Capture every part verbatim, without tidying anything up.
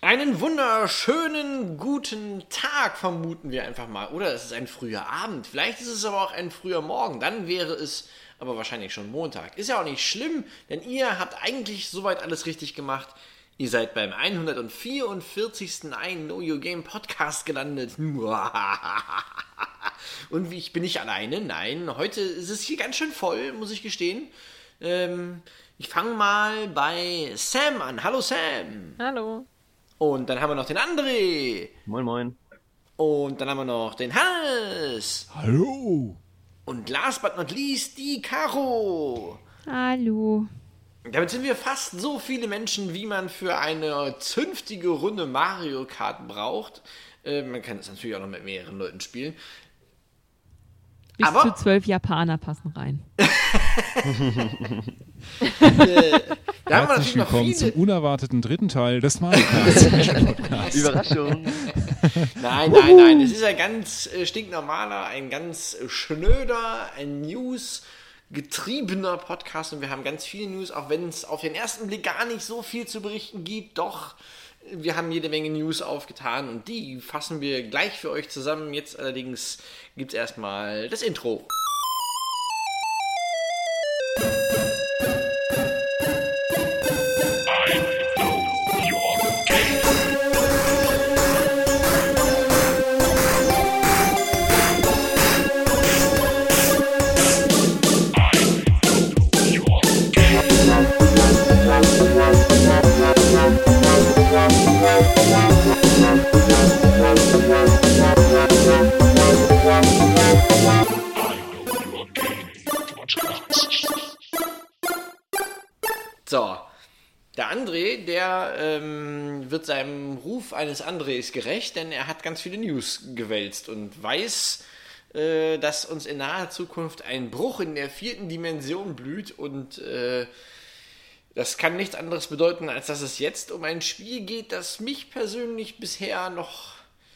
Einen wunderschönen guten Tag vermuten wir einfach mal. Oder es ist ein früher Abend. Vielleicht ist es aber auch ein früher Morgen. Dann wäre es aber wahrscheinlich schon Montag. Ist ja auch nicht schlimm, denn ihr habt eigentlich soweit alles richtig gemacht. Ihr seid beim hundertvierundvierzigsten I Know Your Game Podcast gelandet. Und ich bin nicht alleine. Nein, heute ist es hier ganz schön voll, muss ich gestehen. Ähm, ich fange mal bei Sam an. Hallo Sam. Hallo. Und dann haben wir noch den André. Moin, moin. Und dann haben wir noch den Hannes. Hallo. Und last but not least die Caro. Hallo. Damit sind wir fast so viele Menschen, wie man für eine zünftige Runde Mario Kart braucht. Äh, man kann es natürlich auch noch mit mehreren Leuten spielen. Bis Aber zu zwölf Japaner passen rein. äh, da haben wir Herzlich natürlich noch willkommen viele. zum unerwarteten dritten Teil des Mario Kart. Überraschung. Nein, nein, nein. Es ist ein ganz äh, stinknormaler, ein ganz äh, schnöder, ein News-getriebener Podcast. Und wir haben ganz viele News, auch wenn es auf den ersten Blick gar nicht so viel zu berichten gibt. Doch, wir haben jede Menge News aufgetan und die fassen wir gleich für euch zusammen. Jetzt allerdings gibt es erstmal das Intro. So, der André, der ähm, wird seinem Ruf eines Andres gerecht, denn er hat ganz viele News gewälzt und weiß, äh, dass uns in naher Zukunft ein Bruch in der vierten Dimension blüht und äh, das kann nichts anderes bedeuten, als dass es jetzt um ein Spiel geht, das mich persönlich bisher noch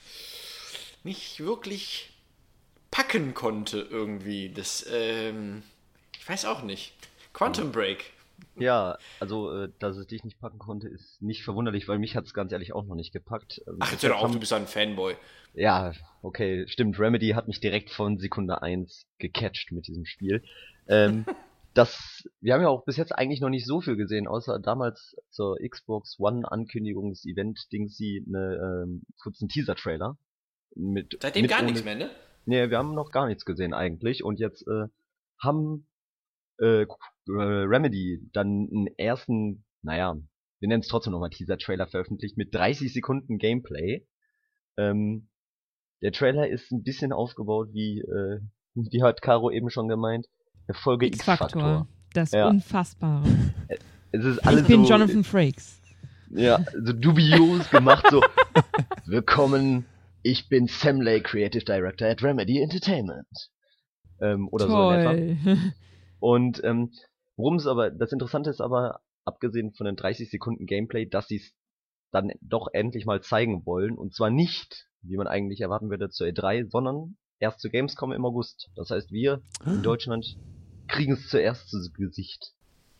nicht wirklich packen konnte irgendwie. Das, ähm, ich weiß auch nicht. Quantum Break. Ja, also, äh, dass es dich nicht packen konnte, ist nicht verwunderlich, weil mich hat es ganz ehrlich auch noch nicht gepackt. Ähm, Ach, jetzt hör doch auf, du bist ein Fanboy. Ja, okay, stimmt. Remedy hat mich direkt von Sekunde eins gecatcht mit diesem Spiel. Ähm, das, wir haben ja auch bis jetzt eigentlich noch nicht so viel gesehen, außer damals zur Xbox One Ankündigungs-Event-Dings sie eine, ähm, kurzen Teaser-Trailer. Mit, Seitdem mit gar ohne, nichts mehr, ne? Nee, wir haben noch gar nichts gesehen eigentlich und jetzt äh, haben äh, Remedy dann einen ersten, naja, wir nennen es trotzdem nochmal Teaser-Trailer veröffentlicht mit dreißig Sekunden Gameplay. Ähm, der Trailer ist ein bisschen aufgebaut wie, äh, wie hat Caro eben schon gemeint, eine Folge X-Factor. X-Factor. Das Ja. Unfassbare. Es ist alles Ich bin so, Jonathan Frakes. ja, so dubios gemacht, so willkommen, ich bin Sam Lay, Creative Director at Remedy Entertainment. Ähm, oder so in etwa. Toll. Und ähm, worum es aber, das Interessante ist aber, abgesehen von den dreißig Sekunden Gameplay, dass sie es dann doch endlich mal zeigen wollen. Und zwar nicht, wie man eigentlich erwarten würde, zur E drei, sondern erst zur Gamescom im August. Das heißt, wir in Deutschland kriegen es zuerst zu Gesicht.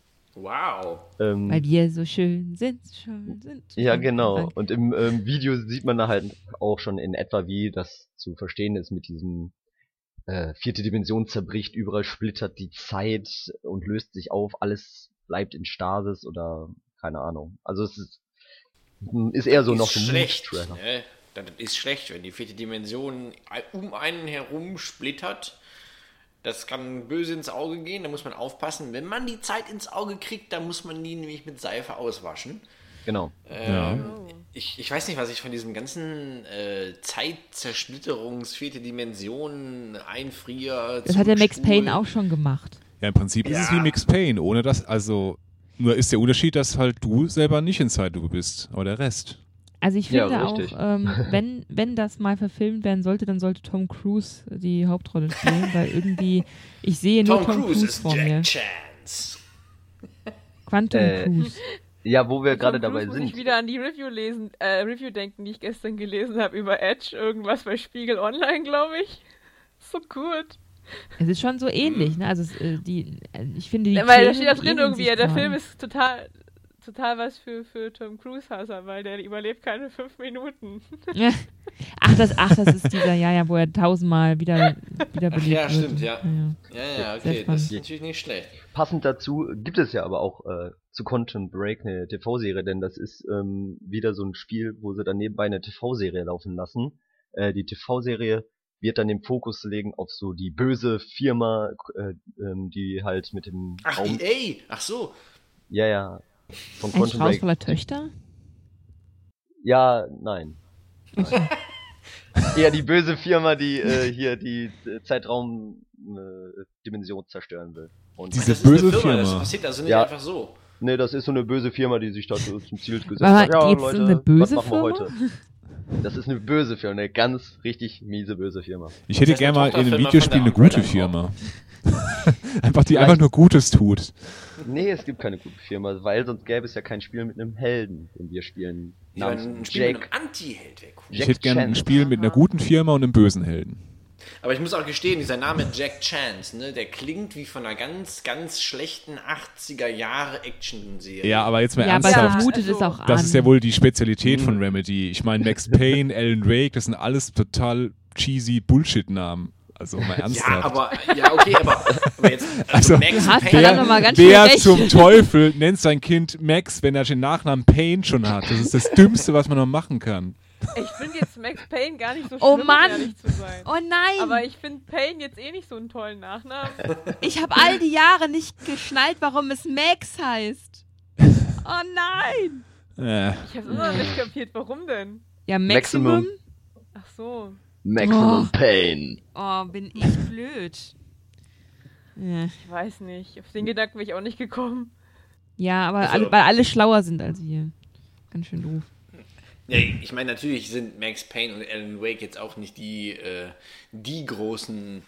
Wow. Ähm, Weil wir so schön sind, schön sind. ja, genau. Und im ähm, Video sieht man da halt auch schon in etwa, wie das zu verstehen ist mit diesem Äh, vierte Dimension zerbricht, überall splittert die Zeit und löst sich auf, alles bleibt in Stasis oder keine Ahnung. Also es ist, ist eher so ist noch so ein schlecht, Trailer. ne? Das ist schlecht, wenn die vierte Dimension um einen herum splittert. Das kann böse ins Auge gehen, da muss man aufpassen. Wenn man die Zeit ins Auge kriegt, dann muss man die nämlich mit Seife auswaschen. Genau. Ähm, Ja. ich, ich weiß nicht, was ich von diesem ganzen äh, Zeitzerschlitterungs, vierte Dimension, Einfrier. Das hat der Max Zurückspulen. Payne auch schon gemacht. Ja, im Prinzip ist es Ja. wie Max Payne, ohne dass, also, nur ist der Unterschied, dass halt du selber nicht in Zeitlupe bist, aber der Rest. Also ich Ja, finde auch, richtig. ähm, wenn, wenn das mal verfilmt werden sollte, dann sollte Tom Cruise die Hauptrolle spielen, weil irgendwie, ich sehe nur Tom, Tom, Cruise Cruise ist vor Jack mir. Chance. Quantum Äh, Cruise. Ja, wo wir gerade Tom Cruise dabei muss sind. ich wieder an die Review lesen, äh, Review denken, die ich gestern gelesen habe über Edge, irgendwas bei Spiegel Online, glaube ich. So gut. Es ist schon so ähnlich, ne? Also es, äh, die, äh, ich finde die Ja, weil da Themen steht da drin ähneln irgendwie, sich ja, der total. Film ist total total was für, für Tom Cruise-Hasser, weil der überlebt keine fünf Minuten. Ja. Ach, das, ach, das ist dieser, ja, ja, wo er tausendmal wieder, wieder Ach belebt ja, wird. stimmt, ja. Ja, Ja, ja, Sehr okay, das ist spannend. natürlich nicht schlecht. Passend dazu gibt es ja aber auch äh, zu Quantum Break eine T V-Serie, denn das ist ähm, wieder so ein Spiel, wo sie dann nebenbei eine T V-Serie laufen lassen. Äh, die T V-Serie wird dann den Fokus legen auf so die böse Firma, äh, ähm, die halt mit dem Ach, Raum... E A, ach so. Ja, ja. Von Ein Quantum Strauß Break. voller Töchter? Ja, nein. nein. Eher die böse Firma, die äh, hier die äh, Zeitraum-Dimension zerstören will. Und Diese Das ist eine böse Firma, das Firma. passiert also nicht Ja. einfach so. ne, das ist so eine böse Firma, die sich da so zum Ziel gesetzt Aber hat. Ja, gibt's Leute, eine böse was machen wir Firma? heute? Das ist eine böse Firma, eine ganz richtig miese böse Firma. Ich hätte Das heißt, gerne mal eine in einem Tochterfirma Videospiel von eine der gute Umbrella Firma. einfach die einfach nur Gutes tut. Nee, es gibt keine gute Firma, weil sonst gäbe es ja kein Spiel mit einem Helden, den wir spielen. Ja, Namens ein Spiel mit Jake. einem Anti-Held wäre cool. Ich Jack hätte gerne ein Chance. Spiel mit einer guten Firma und einem bösen Helden. Aber ich muss auch gestehen, dieser Name Jack Chance, ne, der klingt wie von einer ganz, ganz schlechten achtziger Jahre Action-Serie. Ja, aber jetzt mal Ja, aber ernsthaft. er mutet also- es auch an. Das ist ja wohl die Spezialität von Remedy. Ich meine, Max Payne, Alan Wake, das sind alles total cheesy Bullshit-Namen. Also mal Ja, ernsthaft. aber, ja, okay, aber, aber jetzt, Also, also, Max Du hast Payne, verdammt noch mal ganz schön Wer recht. zum Teufel nennt sein Kind Max, wenn er den Nachnamen Payne schon hat? Das ist das Dümmste, was man noch machen kann. Ich finde jetzt Max Payne gar nicht so schlimm, Oh um Mann! ehrlich zu sein. Oh nein! Aber ich finde Payne jetzt eh nicht so einen tollen Nachnamen. Ich habe all die Jahre nicht geschnallt, warum es Max heißt. Oh nein! Äh, Ich habe immer noch nicht kapiert, warum denn? Ja, Maximum. Maximum. Ach so. Maximum Oh. Pain. Oh, bin ich blöd. Ja, Ich weiß nicht. Auf den Gedanken bin ich auch nicht gekommen. ja aber Also- alle, weil alle schlauer sind als wir. Ganz schön doof. ja, ich meine, natürlich sind Max Payne und Alan Wake jetzt auch nicht die, äh, die großen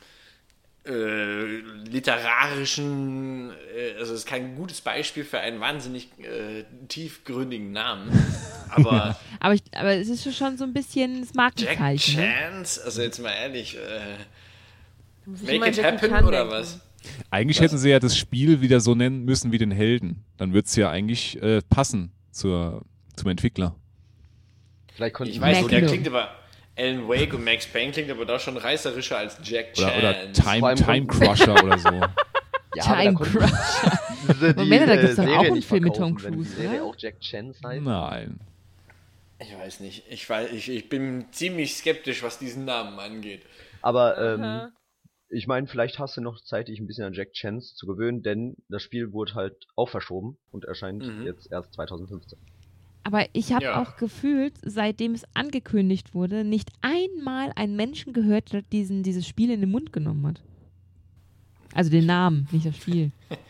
äh, literarischen, äh, also es ist kein gutes Beispiel für einen wahnsinnig äh, tiefgründigen Namen, aber Aber, ich, aber es ist schon so ein bisschen das Jack Markenzeichen. Ne? Chance, also jetzt mal ehrlich, äh, Da muss ich make immer an it Jackie happen Chan oder denken. was? eigentlich Was? hätten sie ja das Spiel wieder so nennen müssen wie den Helden. Dann würde es ja eigentlich äh, passen zur, zum Entwickler. Vielleicht konnten Ich sie weiß so nicht, der Magnum. klingt aber, Alan Wake und Max Payne klingt aber doch schon reißerischer als Jack Oder, Chance. oder Time, Vor allem Time konnten- Crusher oder so. ja, aber da Time konnten Crusher. sie die, Moment, da äh, gibt's doch Serie auch einen nicht Film mit verkaufen, Tom wenn die Cruise, Serie oder? auch Jack Chance heißt. Nein. Ich weiß nicht. Ich, weiß, ich, ich bin ziemlich skeptisch, was diesen Namen angeht. Aber ähm, Aha. ich meine, vielleicht hast du noch Zeit, dich ein bisschen an Jack Chance zu gewöhnen, denn das Spiel wurde halt auch verschoben und erscheint Mhm. jetzt erst zwanzig fünfzehn. Aber ich habe Ja. auch gefühlt, seitdem es angekündigt wurde, nicht einmal einen Menschen gehört, der diesen, dieses Spiel in den Mund genommen hat. Also den Namen, nicht das Spiel.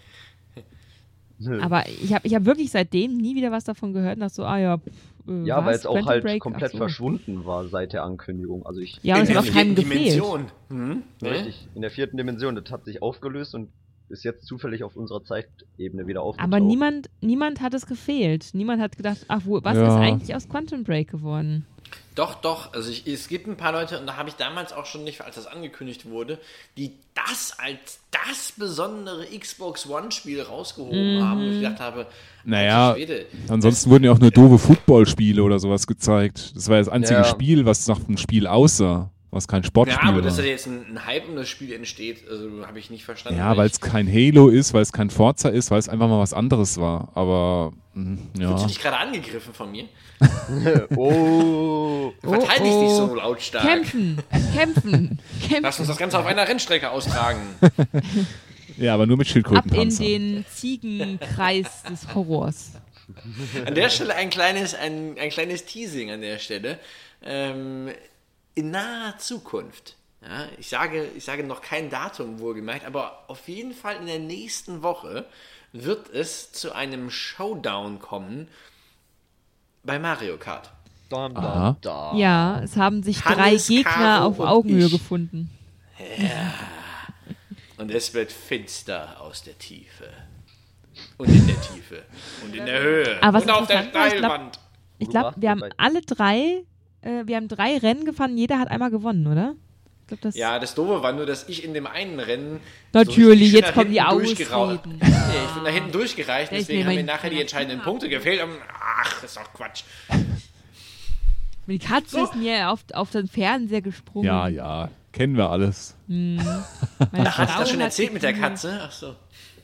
Aber ich habe ich hab wirklich seitdem nie wieder was davon gehört und dachte so, ah ja, pff, äh, Ja, was? weil es auch Quantum halt Break? komplett Ach so. verschwunden war seit der Ankündigung. Also ich Ja, und es In hat der auch keinem vierten gefehlt. Dimension. Hm? Ne? richtig in der vierten Dimension, das hat sich aufgelöst und ist jetzt zufällig auf unserer Zeitebene wieder aufgetaucht. Aber niemand, niemand hat es gefehlt. Niemand hat gedacht, ach, wo, was Ja. ist eigentlich aus Quantum Break geworden? Doch, doch. Also ich, es gibt ein paar Leute, und da habe ich damals auch schon nicht, als das angekündigt wurde, die das als das besondere Xbox One-Spiel rausgehoben haben. Und ich gedacht habe, Naja, alter Schwede, Ansonsten wurden ja auch nur doofe Footballspiele oder sowas gezeigt. Das war das einzige Ja. Spiel, was nach einem Spiel aussah, was kein ja, Sportspiel aber dass da war. jetzt ein, ein Hype um das Spiel entsteht, also habe ich nicht verstanden. Ja, weil es kein Halo ist, weil es kein Forza ist, weil es einfach mal was anderes war. Aber mh, ja. Fühlst du dich gerade angegriffen von mir? oh, Verteidig oh. dich so lautstark. Kämpfen, kämpfen, Lass uns kämpfen. das Ganze auf einer Rennstrecke austragen. Ja, aber nur mit Ab in Schildkrötenpanzer. den Ziegenkreis des Horrors. An der Stelle ein kleines, ein, ein kleines Teasing an der Stelle. Ähm, in naher Zukunft, ja, ich sage, ich sage noch kein Datum wohlgemerkt, aber auf jeden Fall in der nächsten Woche wird es zu einem Showdown kommen bei Mario Kart. dam, Aha. dam, dam. Ja, es haben sich drei Hannes, Gegner Caro auf und Augenhöhe ich. gefunden. Und es wird finster aus der Tiefe. Und in der Tiefe. Und in der Höhe. Aber was und auf der interessant war, ich glaub- Steilwand. Ich Du glaube, warst wir haben dabei. alle drei, äh, wir haben drei Rennen gefahren, jeder hat einmal gewonnen, oder? Ich glaub, das Ja, das Doofe war nur, dass ich in dem einen Rennen Natürlich, so richtig schön jetzt nach kommen die hinten durchgeraucht- Ausreden. Nee, ich bin da hinten durchgereicht, Ja, ich deswegen nehme haben mir meinen nachher die Finger entscheidenden ab. Punkte gefehlt. Und, ach, ist doch Quatsch. Die Katze So. ist mir auf, auf den Fernseher gesprungen. Ja, ja, kennen wir alles. Hm. Meine Hast du Frau das schon hat erzählt mit der geklingelt. Katze? Ach so.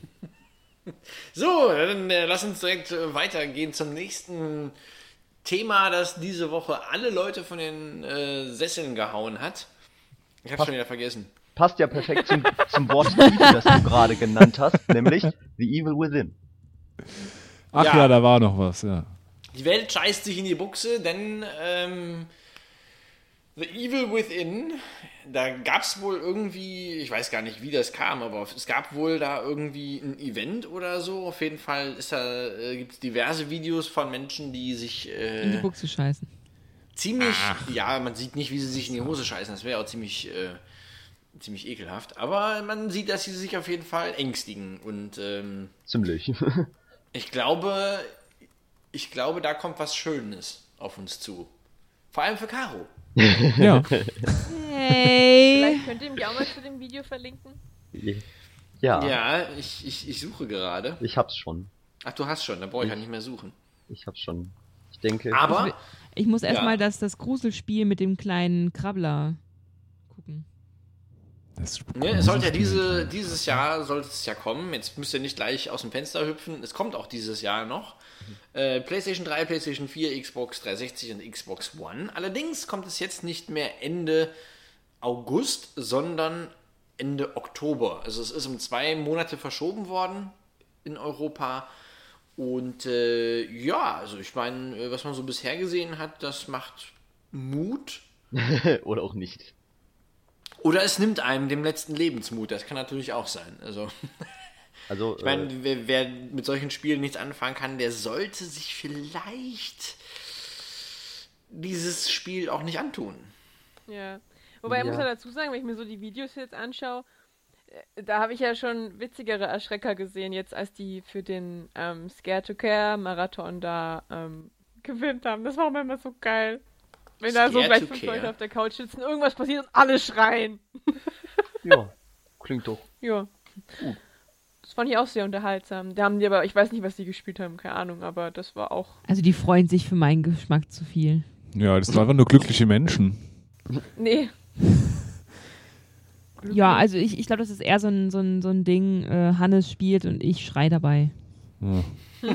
So, dann äh, lass uns direkt äh, weitergehen zum nächsten Thema, das diese Woche alle Leute von den äh, Sesseln gehauen hat. Ich hab's schon wieder vergessen. Passt ja perfekt zum, zum Wort Titel, das du gerade genannt hast, nämlich The Evil Within. Ach Ja. ja, da war noch was, ja. Die Welt scheißt sich in die Buchse, denn ähm, The Evil Within, da gab's wohl irgendwie, ich weiß gar nicht, wie das kam, aber es gab wohl da irgendwie ein Event oder so. Auf jeden Fall ist da, äh, gibt's diverse Videos von Menschen, die sich äh, In die Buchse scheißen. ziemlich, ja, man sieht nicht, wie sie sich in die Hose scheißen, das wäre auch ziemlich, äh, ziemlich ekelhaft, aber man sieht, dass sie sich auf jeden Fall ängstigen und ähm, Ziemlich. ich glaube, ich glaube, da kommt was Schönes auf uns zu. Vor allem für Caro. Ja, Hey. Vielleicht könnt ihr mich auch mal zu dem Video verlinken. Ja, Ja, ich, ich, ich suche gerade. ich hab's schon. Ach, du hast schon, da brauche ich ja nicht mehr suchen. Ich hab's schon. Ich denke. Aber, Ich muss erstmal Ja. das, das Gruselspiel mit dem kleinen Krabbler gucken. das ne, es sollte ja diese, dieses Jahr sollte es ja kommen. Jetzt müsst ihr nicht gleich aus dem Fenster hüpfen. Es kommt auch dieses Jahr noch. Äh, PlayStation drei, PlayStation vier, Xbox dreihundertsechzig und Xbox One. Allerdings kommt es jetzt nicht mehr Ende August, sondern Ende Oktober. Also es ist um zwei Monate verschoben worden in Europa. Und äh, ja, also ich meine, äh, was man so bisher gesehen hat, das macht Mut. Oder auch nicht. Oder es nimmt einem dem letzten Lebensmut. Das kann natürlich auch sein. Also Also, ich meine, wer, wer mit solchen Spielen nichts anfangen kann, der sollte sich vielleicht dieses Spiel auch nicht antun. Ja. Wobei ich Ja. muss ja dazu sagen, wenn ich mir so die Videos jetzt anschaue, äh, da habe ich ja schon witzigere Erschrecker gesehen, jetzt als die für den ähm, Scare to Care Marathon da ähm, gewinnt haben. Das war auch immer so geil. Wenn da so Scare gleich to fünf Care? Leute auf der Couch sitzen, irgendwas passiert und alle schreien. ja, klingt doch. Ja. Das fand ich auch sehr unterhaltsam. Da haben die aber, ich weiß nicht, was die gespielt haben, keine Ahnung, aber das war auch. Also die freuen sich für meinen Geschmack zu viel. Ja, das sind einfach nur glückliche Menschen. Nee. Ja, also ich, ich glaube, das ist eher so ein, so ein, so ein Ding, äh, Hannes spielt und ich schrei dabei. Ja.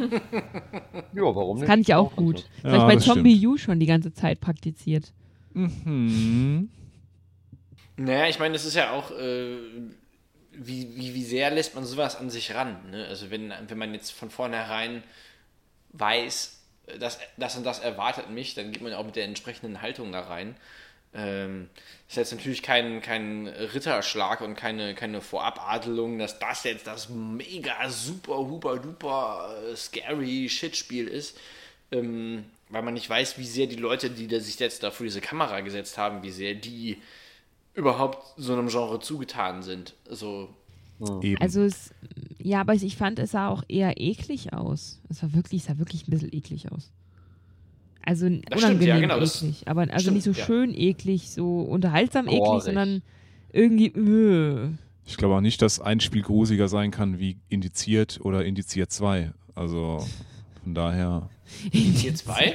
Ja, warum nicht? Kann ich auch Auch gut. ganz Das habe ich Ja, bei das Zombie U schon die ganze Zeit praktiziert. Mhm. Naja, ich meine, das ist ja auch, äh, wie, wie, wie sehr lässt man sowas an sich ran. Ne? Also wenn, wenn man jetzt von vornherein weiß, dass das und das erwartet mich, dann geht man auch mit der entsprechenden Haltung da rein. Ähm, das ist jetzt natürlich kein, kein Ritterschlag und keine, keine Vorabadelung, dass das jetzt das mega super, huper, duper äh, scary Shit-Spiel ist. Ähm, weil man nicht weiß, wie sehr die Leute, die da sich jetzt da vor diese Kamera gesetzt haben, wie sehr die überhaupt so einem Genre zugetan sind. Also, Eben. Also es, ja, aber ich fand, es sah auch eher eklig aus. Es war wirklich, es sah wirklich ein bisschen eklig aus. Also unangenehm stimmt, ja, genau, das eklig, aber also stimmt, nicht so ja. schön eklig, so unterhaltsam eklig, Gorig. sondern irgendwie, äh. Ich glaube auch nicht, dass ein Spiel gruseliger sein kann wie Indiziert oder Indiziert zwei. Also von daher. Indiziert zwei?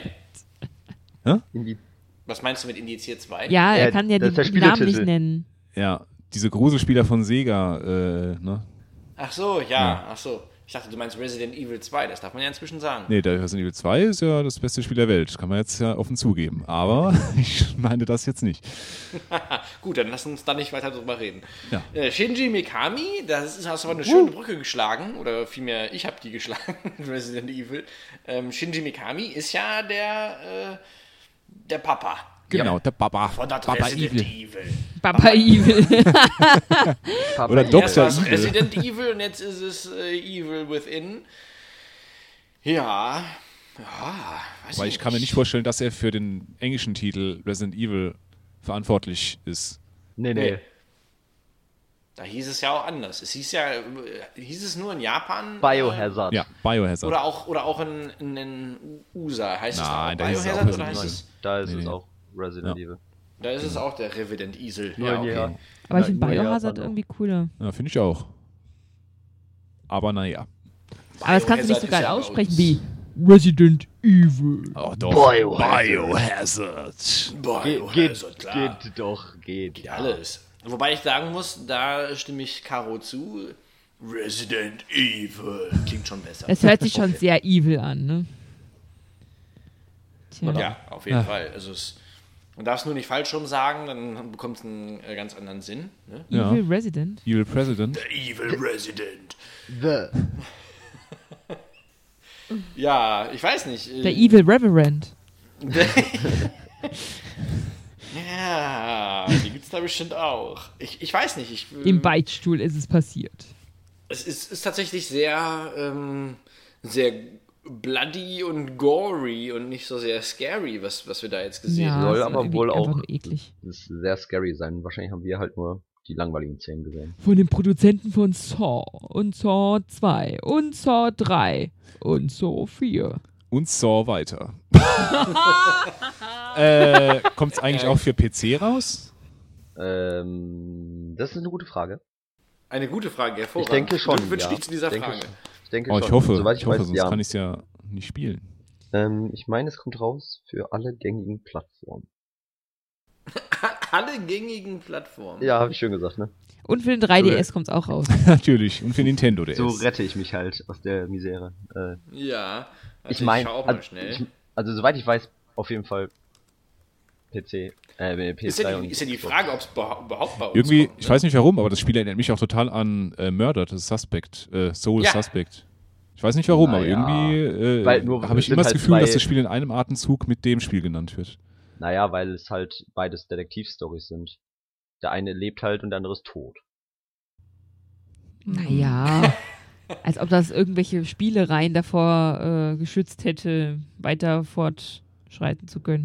Indi- Was meinst du mit Indiziert zwei? Ja, er Ja, kann ja das die, ist der die Namen nicht Spieletitel. nennen. Ja, diese Gruselspieler von Sega, äh, ne? Ach so, ja, Ja. ach so. Ich dachte, du meinst Resident Evil zwei, das darf man ja inzwischen sagen. Nee, der Resident Evil zwei ist ja das beste Spiel der Welt. Das kann man jetzt ja offen zugeben. Aber ich meine das jetzt nicht. Gut, dann lass uns da nicht weiter drüber reden. Ja. Äh, Shinji Mikami, das ist, hast du aber eine schöne Brücke geschlagen, oder vielmehr, ich habe die geschlagen, Resident Evil. Ähm, Shinji Mikami ist ja der, äh, der Papa. Genau, Ja. der Papa. Von der Papa Resident Evil. Evil. Papa Evil. Papa Oder Evil. Doktor Erst war es Evil. Resident Evil und jetzt ist es äh, Evil Within. Ja, ja, weiß Weil ich kann mir nicht vorstellen, dass er für den englischen Titel Resident Evil verantwortlich ist. Nee, nee. Nee. Da hieß es ja auch anders. Es hieß ja, äh, hieß es nur in Japan? Biohazard. Ja, Biohazard. Oder auch, oder auch in, in den U S A. Heißt Nein, es da da hieß auch es auch Biohazard oder Resident heißt Evil. es? Da ist Nee, es nee. auch Resident Ja. Evil. Da ist es auch der Resident Evil. Nur Ja, in okay. Japan. Aber ich Na, finde nur Biohazard Japan irgendwie cooler. Ja, finde ich auch. Aber naja. Aber das kannst du nicht so Biohazard geil ist ja bei aussprechen uns- wie Resident Evil. Oh, doch. Biohazard. Biohazard. Boah, Geht, oh, geht, also klar. geht doch, geht. Geht alles. Wobei ich sagen muss, da stimme ich Caro zu. Resident Evil klingt schon besser. Es hört sich schon Okay. sehr evil an, ne? Tja. Ja, auf jeden Ja. Fall. Also es, man darf es nur nicht falsch rum sagen, dann bekommt es einen äh, ganz anderen Sinn. Ne? Ja. Evil Resident. Evil President. Evil Resident. The. Ja, ich weiß nicht. äh, Der Evil Reverend. Ja, die gibt's da bestimmt auch. Ich, ich weiß nicht. Ich, äh, Im Beichtstuhl ist es passiert. Es ist, ist tatsächlich sehr, ähm, sehr bloody und gory und nicht so sehr scary, was, was wir da jetzt gesehen Ja, haben. Soll ist aber irgendwie wohl einfach auch- nur eklig. Das ist sehr scary sein. Wahrscheinlich haben wir halt nur die langweiligen Szenen gesehen. Von den Produzenten von Saw und Saw zwei und Saw drei und Saw vier. Und Saw weiter. äh, Kommt es eigentlich auch für P C raus? Ähm, das ist eine gute Frage. Eine gute Frage, Ich hervorragend. denke schon. Glückwunsch ja. dich zu dieser ich denke, Frage. Ich denke Oh, schon. ich hoffe, Soweit ich ich, hoffe, weiß, sonst ja. kann ich es ja nicht spielen. Ähm, ich meine, es kommt raus für alle gängigen Plattformen. Alle gängigen Plattformen. Ja, habe ich schön gesagt, ne? Und für den drei D S kommt es auch raus. Natürlich. Und für Nintendo D S. So rette ich mich halt aus der Misere. Äh, Ja. Also ich meine, schau auch mal also, schnell. ich, also soweit ich weiß, auf jeden Fall P C, äh, P S ist, drei ja die, und ist ja die Xbox. Frage, ob es überhaupt bei uns Irgendwie, kommt. ich ne? weiß nicht warum, aber das Spiel erinnert mich auch total an äh, Murder, das Suspect, äh, Soul Ja. Suspect. Ich weiß nicht warum, aber Naja. irgendwie Weil äh, nur- habe ich es sind immer das halt Gefühl, dass zwei- das Spiel in einem Atemzug mit dem Spiel genannt wird. Naja, weil es halt beides Detektivstories sind. Der eine lebt halt und der andere ist tot. Naja. Als ob das irgendwelche Spielereien davor äh, geschützt hätte, weiter fortschreiten zu können.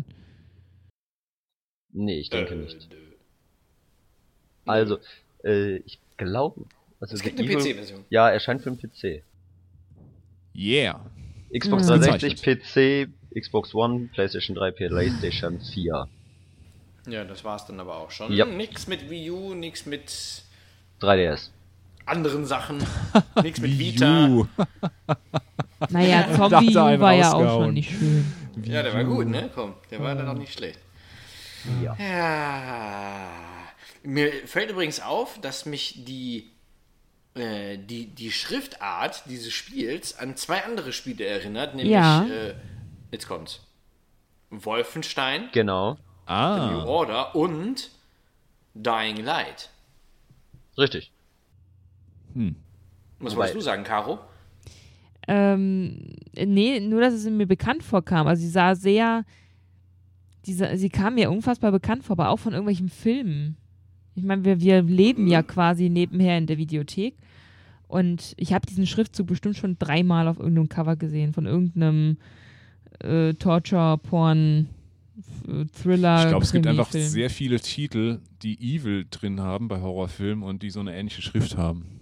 Nee, ich denke Äh, nicht. nö. Also, äh, ich glaube... Also Es gibt The eine Evil- P C-Version. Ja, erscheint für den P C. Yeah. Xbox Mhm. dreihundertsechzig, P C, Xbox One, PlayStation drei, PlayStation vier. Ja, das war's dann aber auch schon. Ja. Nix mit Wii U, nix mit drei D S. anderen Sachen, nix mit Wii Vita. U. Naja, Dachte, Zombie U einen war ja auch rausgehauen. schon nicht schön. Ja, der war gut, ne? Komm, der war dann auch nicht schlecht. Ja. Ja. Mir fällt übrigens auf, dass mich die, äh, die, die Schriftart dieses Spiels an zwei andere Spiele erinnert, nämlich, Ja. äh, jetzt kommt's, Wolfenstein, Genau. New Ah. Order und Dying Light. Richtig. Hm. Was Wobei- wolltest du sagen, Caro? Ähm, nee, nur dass es mir bekannt vorkam. Also sie sah sehr, diese, sie kam mir unfassbar bekannt vor, aber auch von irgendwelchen Filmen. Ich meine, wir, wir leben ja quasi nebenher in der Videothek und ich habe diesen Schriftzug bestimmt schon dreimal auf irgendeinem Cover gesehen, von irgendeinem äh, Torture-Porn, äh, Thriller. Ich glaube, es gibt einfach Krimi-Film. sehr viele Titel, die Evil drin haben bei Horrorfilmen und die so eine ähnliche Schrift haben.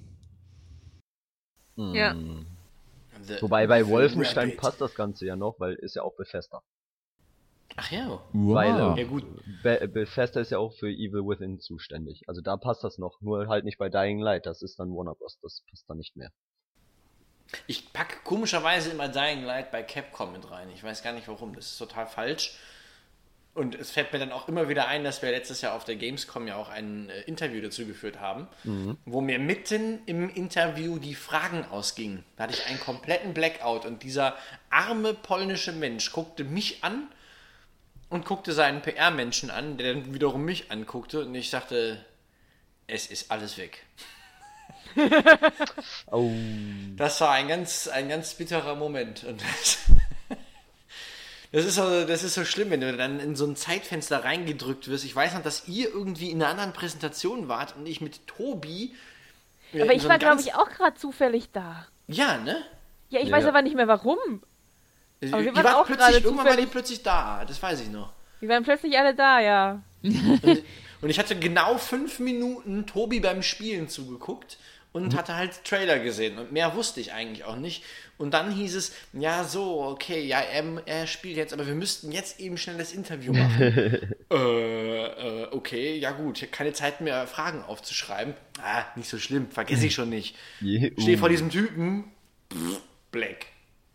Ja. Hm. The Wobei bei Evil Wolfenstein Rabbit. passt das Ganze ja noch, weil ist ja auch Bethesda. Ach ja. Weil, Wow. äh, Ja gut. Be Bethesda ist ja auch für Evil Within zuständig. Also da passt das noch, nur halt nicht bei Dying Light. Das ist dann Warner Bros. Das passt dann nicht mehr. Ich packe komischerweise immer Dying Light bei Capcom mit rein. Ich weiß gar nicht warum. Das ist total falsch. Und es fällt mir dann auch immer wieder ein, dass wir letztes Jahr auf der Gamescom ja auch ein äh, Interview dazu geführt haben, wo mir mitten im Interview die Fragen ausgingen. Da hatte ich einen kompletten Blackout und dieser arme polnische Mensch guckte mich an und guckte seinen P R-Menschen an, der dann wiederum mich anguckte und ich sagte, es ist alles weg. Oh. Das war ein ganz, ein ganz bitterer Moment. Und das, das, ist so, das ist so schlimm, wenn du dann in so ein Zeitfenster reingedrückt wirst. Ich weiß noch, dass ihr irgendwie in einer anderen Präsentation wart und ich mit Tobi. äh, Aber in ich so war, einem glaube ganz- ich, auch gerade zufällig da. Ja, ne? Ja, ich Ja. weiß aber nicht mehr warum. Aber wir Ihr waren wart auch plötzlich, gerade irgendwann war die zufällig- plötzlich da. Das weiß ich noch. Die waren plötzlich alle da, ja. Und ich hatte genau fünf Minuten Tobi beim Spielen zugeguckt und hatte halt Trailer gesehen und mehr wusste ich eigentlich auch nicht. Und dann hieß es, ja so, okay, ja, er, er spielt jetzt, aber wir müssten jetzt eben schnell das Interview machen. äh, äh, okay, ja gut, ich habe keine Zeit mehr, Fragen aufzuschreiben. Ah, nicht so schlimm, vergesse ich schon nicht. Je- Stehe uh. vor diesem Typen, pff, Black.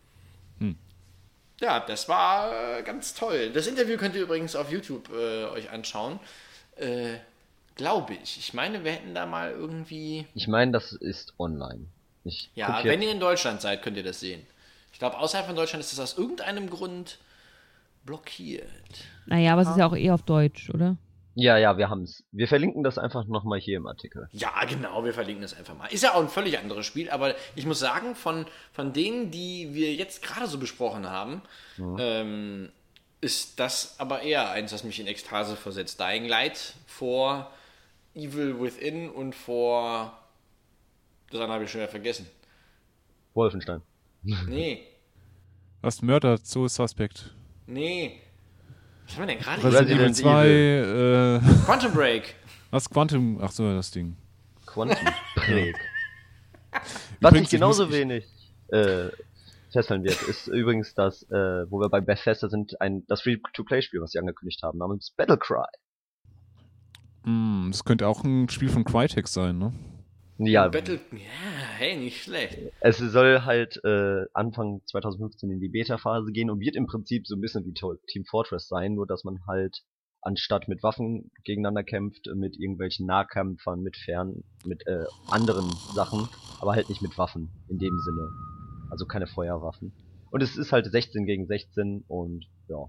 Ja, das war äh, ganz toll. Das Interview könnt ihr übrigens auf YouTube äh, euch anschauen. Äh, Glaube ich. Ich meine, wir hätten da mal irgendwie... Ich meine, das ist online. Ich Ja, guck wenn jetzt- ihr in Deutschland seid, könnt ihr das sehen. Ich glaube, außerhalb von Deutschland ist das aus irgendeinem Grund blockiert. Naja, aber es ist ja auch eh auf Deutsch, oder? Ja, ja, wir haben's. Wir verlinken das einfach nochmal hier im Artikel. Ja, genau, wir verlinken das einfach mal. Ist ja auch ein völlig anderes Spiel, aber ich muss sagen, von, von denen, die wir jetzt gerade so besprochen haben, ähm, ist das aber eher eins, was mich in Ekstase versetzt. Dying Light vor Evil Within und vor... Das andere habe ich schon wieder vergessen. Wolfenstein. Nee, Was? Mörder, so Suspect. nee. Was haben wir denn gerade Resident gesehen? Resident Evil zwei, äh, Quantum Break. was? Quantum, ach so, das Ding. Quantum Break. Was Übrigens, ich genauso ich muss- wenig äh, fesseln wird, ist übrigens das, äh, wo wir bei Bethesda sind, ein das Free-to-Play-Spiel, was sie angekündigt haben, namens Battlecry. Hm, das könnte auch ein Spiel von Crytek sein, ne? Ja, Battle. Ja, hey, nicht schlecht. es soll halt äh, Anfang zwanzig fünfzehn in die Beta-Phase gehen und wird im Prinzip so ein bisschen wie To- Team Fortress sein, nur dass man halt anstatt mit Waffen gegeneinander kämpft, mit irgendwelchen Nahkämpfern, mit Fern, mit äh, anderen Sachen, aber halt nicht mit Waffen in dem Sinne. Also keine Feuerwaffen. Und es ist halt sechzehn gegen sechzehn und ja.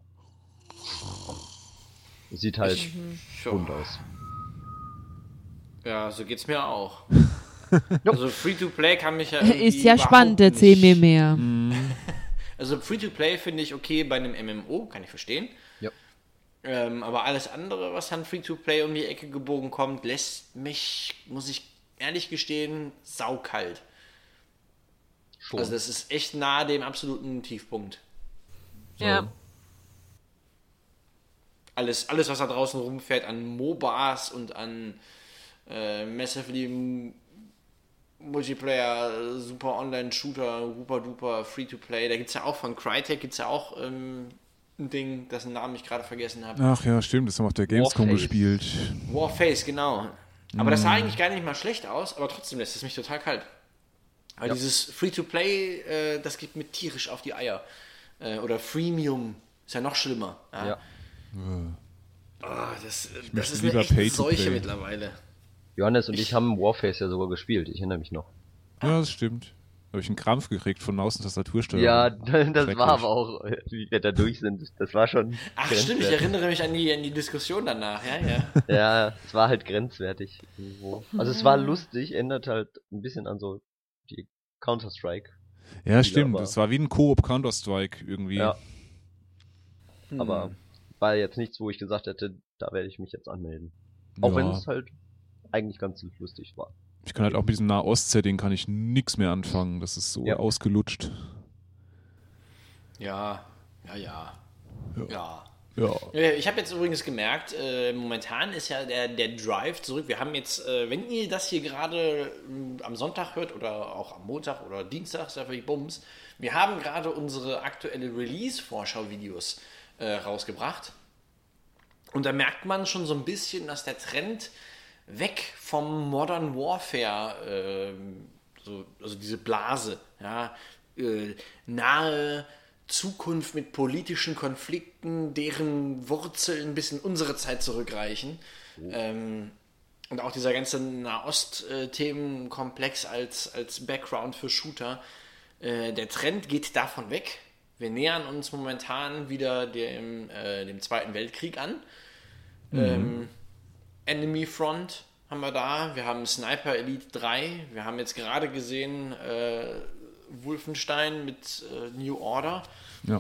Es sieht halt bunt aus. Ja, so geht's mir auch. Also Free-to-Play kann mich ja irgendwie Ist ja überhaupt spannend, erzähl mir nicht- mehr. Also Free-to-Play finde ich okay bei einem M M O, kann ich verstehen. Ja. Ähm, aber alles andere, was an Free-to-Play um die Ecke gebogen kommt, lässt mich, muss ich ehrlich gestehen, saukalt. Schon. Also das ist echt nahe dem absoluten Tiefpunkt. Ja. Alles, alles, was da draußen rumfährt an MOBAs und an äh, massively M- Multiplayer, super Online-Shooter, super duper Free-to-Play. Da gibt es ja auch von Crytek, gibt es ja auch ähm, ein Ding, dessen Namen ich gerade vergessen habe. Ach ja, stimmt, das haben wir auf der Gamescom Warface. gespielt. Warface, genau. Aber das sah eigentlich gar nicht mal schlecht aus, aber trotzdem lässt es mich total kalt. Weil Ja. dieses Free-to-Play, äh, das geht mir tierisch auf die Eier. Äh, oder Freemium, ist ja noch schlimmer. Ja. Ja. Ah, das das möchte ist eine lieber echte Pay-to-Play. Seuche mittlerweile. Johannes und ich haben Warface ja sogar gespielt, ich erinnere mich noch. Ja, das stimmt. Da habe ich einen Krampf gekriegt von Außentastatursteuerung. Ja, das Schrecklich. war aber auch, äh, wie wir da durch sind, das war schon Ach stimmt, ich grenzwertig. erinnere mich an die, an die Diskussion danach. Ja, ja. Ja, es war halt grenzwertig irgendwo. Also es war lustig, ändert halt ein bisschen an so die Counter-Strike. Ja, stimmt. aber- Es war wie ein Koop Counter-Strike irgendwie. Ja, Hm. aber war jetzt nichts, wo ich gesagt hätte, da werde ich mich jetzt anmelden. Auch Ja. wenn es halt eigentlich ganz lustig war. Ich kann halt auch mit diesem Nahost-Setting kann ich nix mehr anfangen. Das ist so Ja. ausgelutscht. Ja, ja, ja. Ja. Ja. Ja, Ich habe jetzt übrigens gemerkt, äh, momentan ist ja der, der Drive zurück. Wir haben jetzt, äh, wenn ihr das hier gerade äh, am Sonntag hört oder auch am Montag oder Dienstag, ist ja völlig Bums, wir haben gerade unsere aktuelle Release-Vorschau-Videos äh, rausgebracht. Und da merkt man schon so ein bisschen, dass der Trend weg vom Modern Warfare, ähm, so, also diese Blase, ja, äh, nahe Zukunft mit politischen Konflikten, deren Wurzeln bis in unsere Zeit zurückreichen. Ähm, und auch dieser ganze Nahost-Themenkomplex als, als Background für Shooter. Äh, der Trend geht davon weg. Wir nähern uns momentan wieder dem, äh, dem Zweiten Weltkrieg an. Ähm, Enemy Front haben wir da. Wir haben Sniper Elite drei. Wir haben jetzt gerade gesehen äh, Wolfenstein mit äh, New Order. Ja.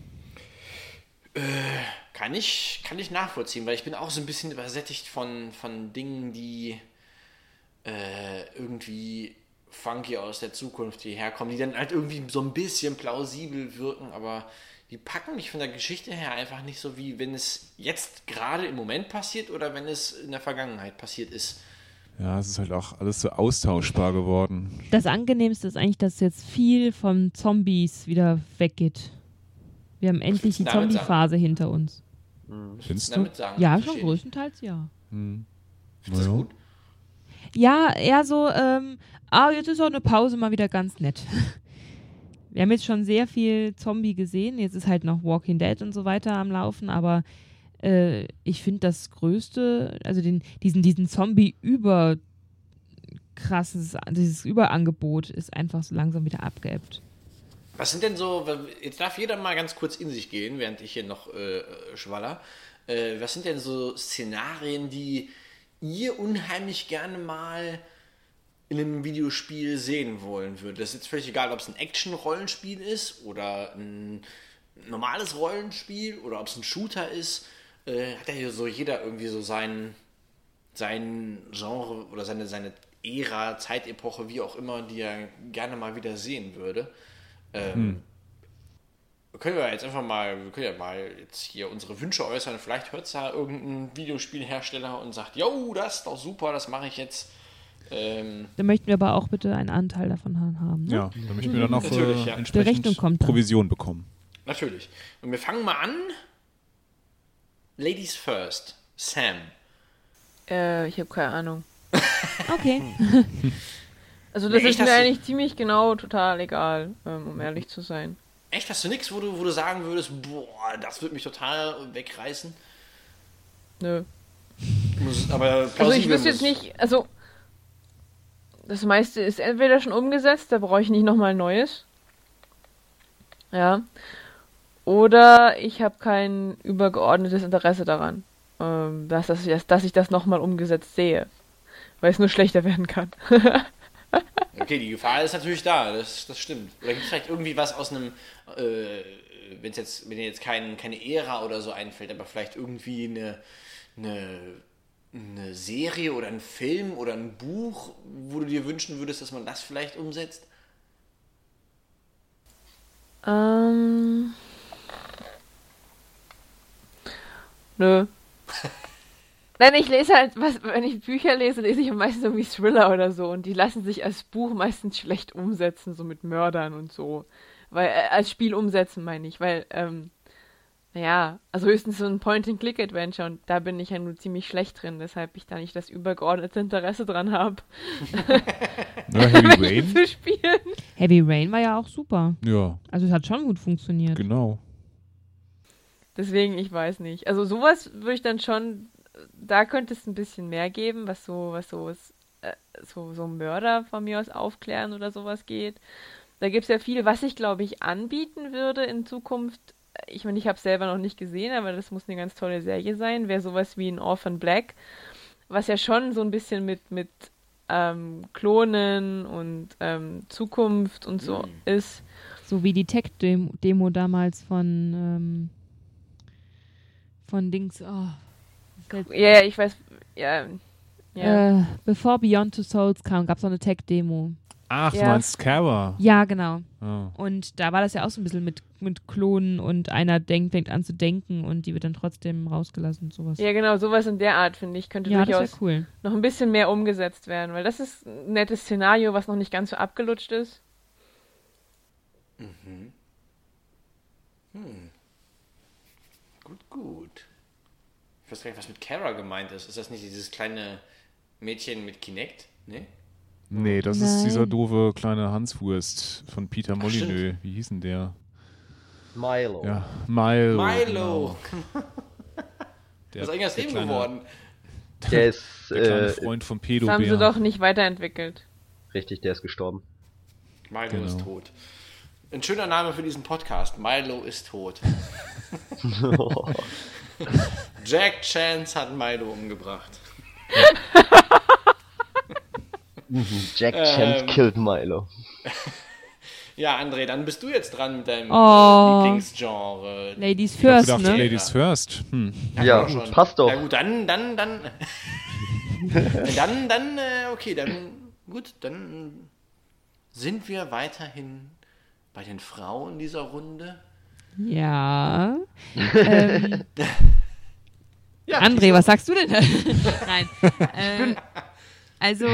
Kann ich, kann ich nachvollziehen, weil ich bin auch so ein bisschen übersättigt von, von Dingen, die äh, irgendwie funky aus der Zukunft hierher kommen, die dann halt irgendwie so ein bisschen plausibel wirken, aber die packen mich von der Geschichte her einfach nicht so, wie wenn es jetzt gerade im Moment passiert oder wenn es in der Vergangenheit passiert ist. Ja, es ist halt auch alles so austauschbar geworden. Das Angenehmste ist eigentlich, dass jetzt viel von Zombies wieder weggeht. Wir haben endlich die willst du damit Zombie-Phase hinter uns. Findest du? Damit sagen, Ja, ich schon verstehe dich. größtenteils ja. Hm. Findest du das Naja. gut? Ja, eher so, ähm, ah, jetzt ist auch eine Pause mal wieder ganz nett. Wir haben jetzt schon sehr viel Zombie gesehen. Jetzt ist halt noch Walking Dead und so weiter am Laufen, aber äh, ich finde das Größte, also den, diesen, diesen Zombie-über krasses, dieses Überangebot ist einfach so langsam wieder abgeebbt. Was sind denn so, jetzt darf jeder mal ganz kurz in sich gehen, während ich hier noch äh, schwaller. Äh, was sind denn so Szenarien, die ihr unheimlich gerne mal in einem Videospiel sehen wollen würdet? Das ist jetzt völlig egal, ob es ein Action-Rollenspiel ist oder ein normales Rollenspiel oder ob es ein Shooter ist. Äh, hat ja hier so jeder irgendwie so sein, sein Genre oder seine, seine Ära, Zeitepoche, wie auch immer, die er gerne mal wieder sehen würde. Ähm, können wir jetzt einfach mal, wir können ja mal jetzt hier unsere Wünsche äußern. Vielleicht hört es da irgendein Videospielhersteller und sagt, yo, das ist doch super, das mache ich jetzt. Ähm, Da möchten wir aber auch bitte einen Anteil davon haben. Ne? Ja, da möchten wir dann auch Natürlich, äh, ja. Die Rechnung entsprechend kommt dann. Provision bekommen. natürlich. Und wir fangen mal an. Ladies first. Sam. Äh, ich habe keine Ahnung. Okay. Also das Nee, ist echt, mir hast du- eigentlich ziemlich genau total egal, ähm, um ehrlich zu sein. Echt, hast du nichts, wo du, wo du sagen würdest, boah, das würde mich total wegreißen? Nö. Muss, aber Also ich plausibel wüsste jetzt muss- nicht, also das meiste ist entweder schon umgesetzt, da brauche ich nicht nochmal Neues. Ja. Oder ich habe kein übergeordnetes Interesse daran, ähm, dass, das, dass ich das nochmal umgesetzt sehe. Weil es nur schlechter werden kann. Okay, die Gefahr ist natürlich da, das, das stimmt. Oder gibt es vielleicht irgendwie was aus einem, äh, wenn's jetzt, wenn dir jetzt kein, keine Ära oder so einfällt, aber vielleicht irgendwie eine, eine, eine Serie oder ein Film oder ein Buch, wo du dir wünschen würdest, dass man das vielleicht umsetzt? Ähm. Nö. Nein, ich lese halt, was, wenn ich Bücher lese, lese ich meistens irgendwie Thriller oder so und die lassen sich als Buch meistens schlecht umsetzen, so mit Mördern und so. Weil, äh, als Spiel umsetzen meine ich, weil, ähm, naja, also höchstens so ein Point-and-Click-Adventure und da bin ich ja nur ziemlich schlecht drin, weshalb ich da nicht das übergeordnete Interesse dran habe, Ja, Heavy Rain? zu spielen. Heavy Rain war ja auch super. Ja, Also es hat schon gut funktioniert. genau. Deswegen, ich weiß nicht. Also sowas würde ich dann schon, da könnte es ein bisschen mehr geben, was so, was so, äh, so, so Mörder von mir aus aufklären oder sowas geht. Da gibt es ja viel, was ich, glaube ich, anbieten würde in Zukunft. Ich meine, ich habe es selber noch nicht gesehen, aber das muss eine ganz tolle Serie sein. Wäre sowas wie ein Orphan Black, was ja schon so ein bisschen mit, mit ähm, Klonen und ähm, Zukunft und so Mhm. ist. So wie die Tech-Demo damals von ähm, von Dings. Oh, fällt- Ja, ja, ich weiß, ja, ja. äh, bevor Beyond Two Souls kam, gab es noch eine Tech-Demo. Ach, du Ja. meinst Kara. Ja, genau. Ja. Und da war das ja auch so ein bisschen mit, mit Klonen und einer denkt, fängt an zu denken und die wird dann trotzdem rausgelassen und sowas. Ja, genau, sowas in der Art, finde ich, könnte Ja, das durchaus wäre cool. noch ein bisschen mehr umgesetzt werden, weil das ist ein nettes Szenario, was noch nicht ganz so abgelutscht ist. Gut, gut. Ich weiß gar nicht, was mit Kara gemeint ist. Ist das nicht dieses kleine Mädchen mit Kinect? Ne? Nee, das Nein. ist dieser doofe kleine Hanswurst von Peter Molyneux. stimmt. Wie hieß denn der? Milo. Ja, Milo. Milo! Genau. Der, Das ist eigentlich aus der dem kleine, geworden. Der ist, Der kleine äh, Freund vom Das haben sie Pedobär. doch nicht weiterentwickelt. richtig, der ist gestorben. Milo Genau. ist tot. Ein schöner Name für diesen Podcast. Milo ist tot. Jack Chance hat Milo umgebracht. Jack Ähm. Chance killed Milo. Ja, André, dann bist du jetzt dran mit deinem Oh. äh, Lieblingsgenre. Ladies Ich hab first, gedacht, ne? Ladies first. Hm. Ja, Schon. passt doch. Ja gut, dann, dann, dann. dann, dann, äh, okay, dann, gut, dann sind wir weiterhin bei den Frauen dieser Runde. Ja. ähm, Ja, André, was sagst du denn? Nein. Äh, Also,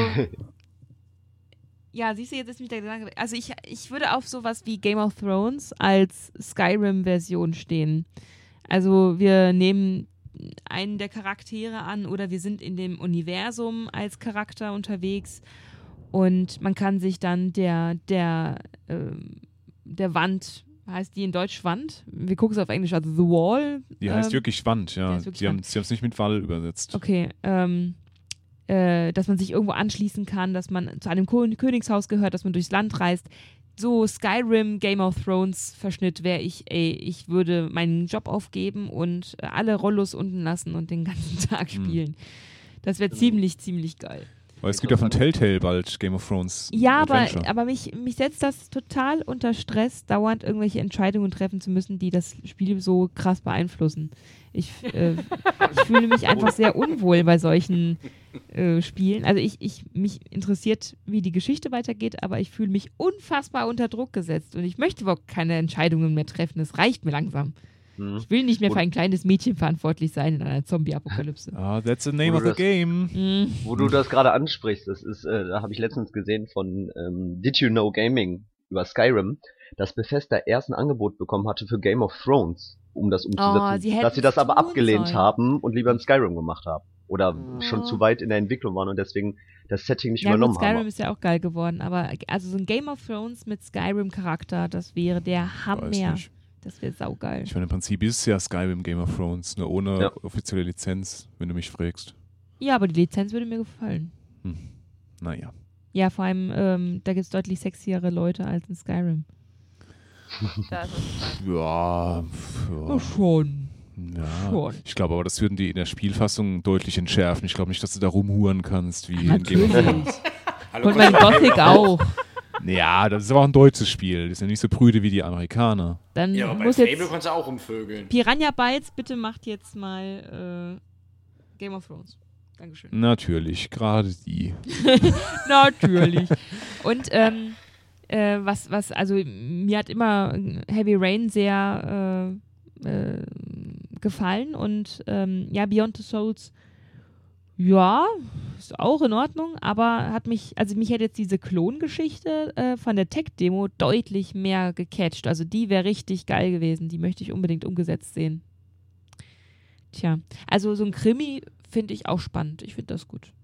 ja, siehst du, jetzt ist mich der Gedanke. Also, ich, ich würde auf sowas wie Game of Thrones als Skyrim-Version stehen. Also, wir nehmen einen der Charaktere an oder wir sind in dem Universum als Charakter unterwegs und man kann sich dann der, der, ähm, der Wand, heißt die in Deutsch Wand? Wir gucken es auf Englisch, also The Wall. Die heißt ähm, wirklich Wand, ja. heißt wirklich Sie haben Wand. es nicht mit Wall übersetzt. Okay, ähm, äh, dass man sich irgendwo anschließen kann, dass man zu einem Ko- Königshaus gehört, dass man durchs Land reist. So Skyrim, Game of Thrones Verschnitt wäre ich, ey, ich würde meinen Job aufgeben und äh, alle Rollos unten lassen und den ganzen Tag Hm. spielen. Das wäre ziemlich, ziemlich geil. Weil es gibt ja von Telltale bald Game of Thrones. Ja, aber, Adventure. aber mich, mich setzt das total unter Stress, dauernd irgendwelche Entscheidungen treffen zu müssen, die das Spiel so krass beeinflussen. Ich, äh, ich fühle mich einfach sehr unwohl bei solchen äh, Spielen. Also ich, ich, mich interessiert, wie die Geschichte weitergeht, aber ich fühle mich unfassbar unter Druck gesetzt und ich möchte überhaupt keine Entscheidungen mehr treffen. Es reicht mir langsam. Hm. Ich will nicht mehr Und- für ein kleines Mädchen verantwortlich sein in einer Zombie-Apokalypse. Ah, that's the name Wo of du the das- game. Mm. Wo du das gerade ansprichst, das ist, äh, da habe ich letztens gesehen von ähm, Did You Know Gaming über Skyrim, dass Bethesda erst ein Angebot bekommen hatte für Game of Thrones, um das umzusetzen. sie hätten's dass sie das aber tun abgelehnt sollen. haben und lieber ein Skyrim gemacht haben. Oder Oh. schon zu weit in der Entwicklung waren und deswegen das Setting nicht Ja, gut, übernommen Skyrim haben. ist ja auch geil geworden, aber also so ein Game of Thrones mit Skyrim-Charakter, das wäre der Weiß Hammer. nicht. Das wäre saugeil. Ich meine, im Prinzip ist es ja Skyrim Game of Thrones, nur ohne Ja. offizielle Lizenz, wenn du mich fragst. Ja, aber die Lizenz würde mir gefallen. Hm. Naja. Ja, vor allem, ähm, da gibt es deutlich sexiere Leute als in Skyrim. Da ist es. Ja, ja. schon. ja. Schon. Ich glaube aber, das würden die in der Spielfassung deutlich entschärfen. Ich glaube nicht, dass du da rumhuren kannst, wie in Game of Natürlich. Thrones. Hallo, Und mein Gothic auch. Ja, das ist aber auch ein deutsches Spiel. Das ist ja nicht so prüde wie die Amerikaner. Dann Ja, aber bei muss Fable jetzt konntest du auch rumvögeln. Piranha Bytes, bitte macht jetzt mal äh, Game of Thrones. Dankeschön. Natürlich, gerade die. Natürlich. Und ähm, äh, was, was, also mir hat immer Heavy Rain sehr äh, äh, gefallen und ähm, ja, Beyond the Souls, ja, ist auch in Ordnung, aber hat mich, also mich hätte jetzt diese Klongeschichte äh, von der Tech-Demo deutlich mehr gecatcht. Also die wäre richtig geil gewesen, die möchte ich unbedingt umgesetzt sehen. Tja, also so ein Krimi finde ich auch spannend. Ich finde das gut.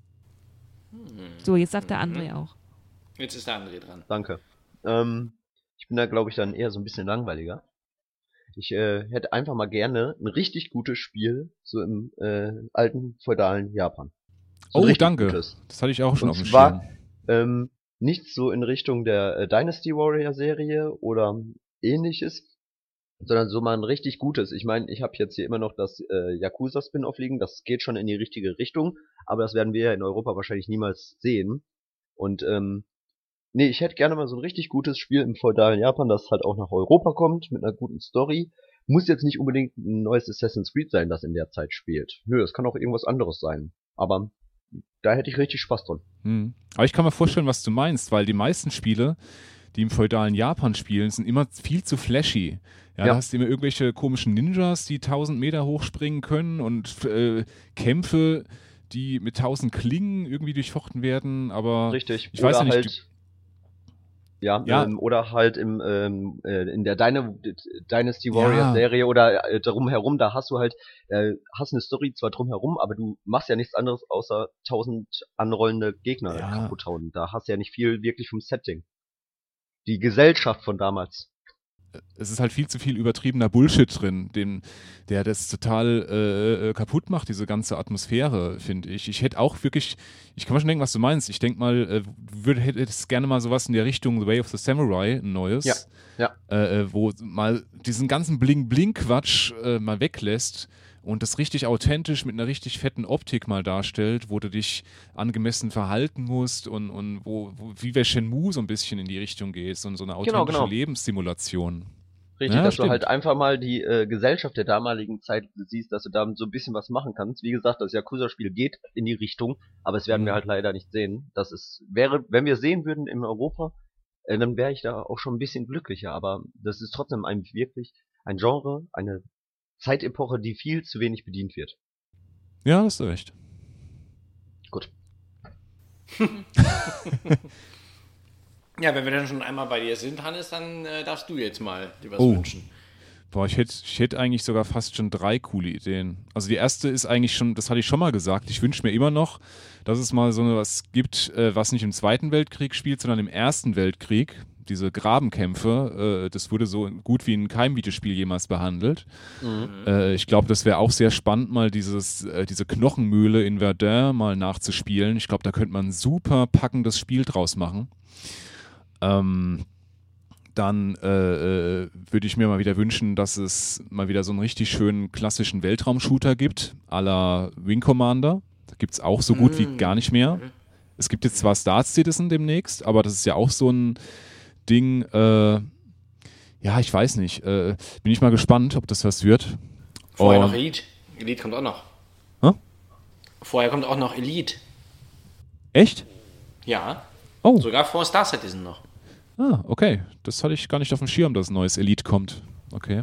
So, jetzt darf der André auch. Jetzt ist der André dran. Danke. Ähm, ich bin da, glaube ich, dann eher so ein bisschen langweiliger. Ich äh, hätte einfach mal gerne ein richtig gutes Spiel, so im äh, alten feudalen Japan. So ein Oh, richtig danke. gutes. Das hatte ich auch schon Und auf dem zwar- Schirm. Ähm, nicht so in Richtung der äh, Dynasty Warrior Serie oder ähnliches, sondern so mal ein richtig gutes. Ich meine, ich habe jetzt hier immer noch das äh, Yakuza Spin-off liegen, das geht schon in die richtige Richtung, aber das werden wir ja in Europa wahrscheinlich niemals sehen. Und ähm, nee, ich hätte gerne mal so ein richtig gutes Spiel im feudalen Japan, das halt auch nach Europa kommt, mit einer guten Story. Muss jetzt nicht unbedingt ein neues Assassin's Creed sein, das in der Zeit spielt. Nö, das kann auch irgendwas anderes sein. Aber da hätte ich richtig Spaß dran. Hm. Aber ich kann mir vorstellen, was du meinst, weil die meisten Spiele, die im feudalen Japan spielen, sind immer viel zu flashy. Ja, Ja. da hast du immer irgendwelche komischen Ninjas, die tausend Meter hochspringen können und äh, Kämpfe, die mit tausend Klingen irgendwie durchfochten werden, aber Richtig. ich weiß ja Oder nicht, halt, ja, Ja. Ähm, oder halt im ähm, äh, in der Dyna Dynasty Ja. Warriors Serie oder äh, darum herum, da hast du halt äh, hast eine Story zwar drum herum, aber du machst ja nichts anderes außer tausend anrollende Gegner Ja. kaputt hauen. Da hast du ja nicht viel wirklich vom Setting. Die Gesellschaft von damals. es ist halt viel zu viel übertriebener Bullshit drin, den, der das total äh, äh, kaputt macht, diese ganze Atmosphäre, finde ich. Ich hätte auch wirklich, ich kann mir schon denken, was du meinst. Ich denke mal, äh, würde hättest gerne mal sowas in der Richtung The Way of the Samurai, ein neues, Ja, ja. Äh, äh, wo mal diesen ganzen Bling-Bling-Quatsch äh, mal weglässt und das richtig authentisch mit einer richtig fetten Optik mal darstellt, wo du dich angemessen verhalten musst und, und wo, wo wie bei Shenmue so ein bisschen in die Richtung gehst und so eine authentische Genau, genau. Lebenssimulation. Richtig, Ja, dass stimmt. du halt einfach mal die äh, Gesellschaft der damaligen Zeit siehst, dass du damit so ein bisschen was machen kannst. Wie gesagt, das Yakuza-Spiel geht in die Richtung, aber es werden Mhm. wir halt leider nicht sehen. Das ist, wäre, wenn wir es sehen würden in Europa, äh, dann wäre ich da auch schon ein bisschen glücklicher, aber das ist trotzdem ein wirklich ein Genre, eine Zeitepoche, die viel zu wenig bedient wird. Ja, hast du recht. Gut. Ja, wenn wir dann schon einmal bei dir sind, Hannes, dann äh, darfst du jetzt mal dir was Oh. wünschen. Boah, ich hätte ich hätt eigentlich sogar fast schon drei coole Ideen. Also die erste ist eigentlich schon, das hatte ich schon mal gesagt, ich wünsche mir immer noch, dass es mal so was gibt, äh, was nicht im Zweiten Weltkrieg spielt, sondern im Ersten Weltkrieg. Diese Grabenkämpfe, äh, das wurde so gut wie in keinem Videospiel jemals behandelt. Mhm. Äh, ich glaube, das wäre auch sehr spannend, mal dieses, äh, diese Knochenmühle in Verdun mal nachzuspielen. Ich glaube, da könnte man ein super packendes Spiel draus machen. Ähm, dann äh, äh, würde ich mir mal wieder wünschen, dass es mal wieder so einen richtig schönen klassischen Weltraumshooter gibt, à la Wing Commander. Da gibt es auch so gut wie gar nicht mehr. Es gibt jetzt zwar Star Citizen demnächst, aber das ist ja auch so ein Ding, äh, ja, ich weiß nicht. Äh, bin ich mal gespannt, ob das was wird. Vorher Und- noch Elite. Elite kommt auch noch. Hä? Vorher kommt auch noch Elite. Echt? Ja. Oh. Sogar vor Star Citizen noch. Ah, okay. Das hatte ich gar nicht auf dem Schirm, dass ein neues Elite kommt. Okay.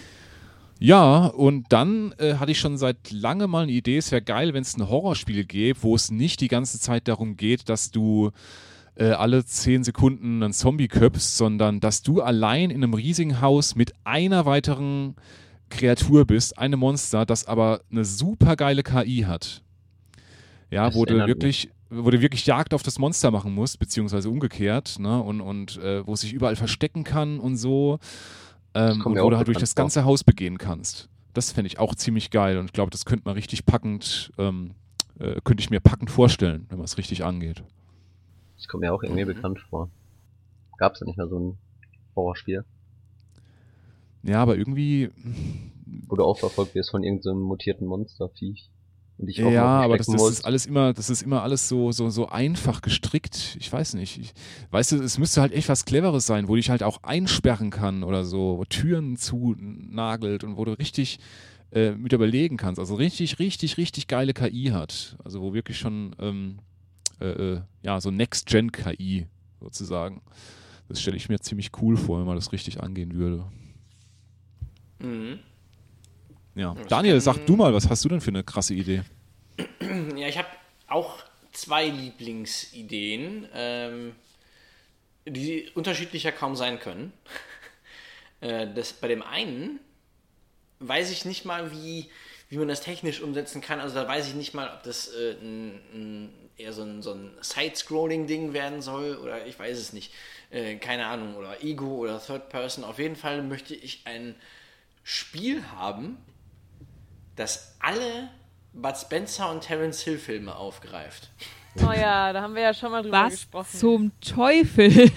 Ja, und dann äh, hatte ich schon seit langem mal eine Idee, es wäre geil, wenn es ein Horrorspiel gäbe, wo es nicht die ganze Zeit darum geht, dass du äh, alle zehn Sekunden einen Zombie köpfst, sondern dass du allein in einem riesigen Haus mit einer weiteren Kreatur bist, einem Monster, das aber eine super geile K I hat. Ja, Das wo du erinnert wirklich, wo du wirklich Jagd auf das Monster machen musst, beziehungsweise umgekehrt, ne? Und, und äh, wo es sich überall verstecken kann und so. Ähm, kommt und mir wo auch du halt durch bekannt das vor. ganze Haus begehen kannst. Das fände ich auch ziemlich geil und ich glaube, das könnte man richtig packend, ähm, äh, könnte ich mir packend vorstellen, wenn man es richtig angeht. Das kommt mir auch irgendwie Mhm. bekannt vor. Gab's da nicht mehr so ein Horrorspiel, Ja, aber irgendwie, wo du auch verfolgt wirst von irgendeinem so mutierten Monsterviech? Und dich auch ja, noch aber das, verstecken das musst? ist alles immer, das ist immer alles so, so, so einfach gestrickt. Ich weiß nicht. Ich, weißt du, es müsste halt echt was Cleveres sein, wo dich halt auch einsperren kann oder so, wo Türen zunagelt und wo du richtig äh, mit überlegen kannst. Also richtig, richtig, richtig geile K I hat. Also wo wirklich schon, ähm, äh, äh, ja, so Next-Gen-K I sozusagen. Das stelle ich mir ziemlich cool vor, wenn man das richtig angehen würde. Mhm. Ja. Das Daniel, kann- sag du mal, was hast du denn für eine krasse Idee? Ja, ich habe auch zwei Lieblingsideen, ähm, die unterschiedlicher kaum sein können. Äh, das, bei dem einen weiß ich nicht mal, wie, wie man das technisch umsetzen kann. Also da weiß ich nicht mal, ob das äh, ein, ein, eher so ein, so ein Side-Scrolling-Ding werden soll oder ich weiß es nicht. Äh, keine Ahnung. Oder Ego oder Third Person. Auf jeden Fall möchte ich ein Spiel haben, das alle Bud Spencer und Terence Hill Filme aufgreift. Oh ja, da haben wir ja schon mal drüber Was gesprochen. zum Teufel?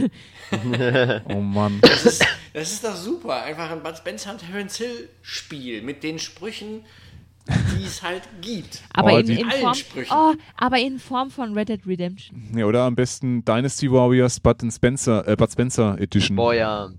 Oh Mann. Das ist, das ist doch super. Einfach ein Bud Spencer und Terence Hill Spiel mit den Sprüchen, die es halt gibt. Aber, Oh, in, die- in allen Form, Sprüchen. oh, aber in Form von Red Dead Redemption. Ja, oder am besten Dynasty Warriors Bud and Spencer, äh, Bud Spencer Edition. Boah, ja.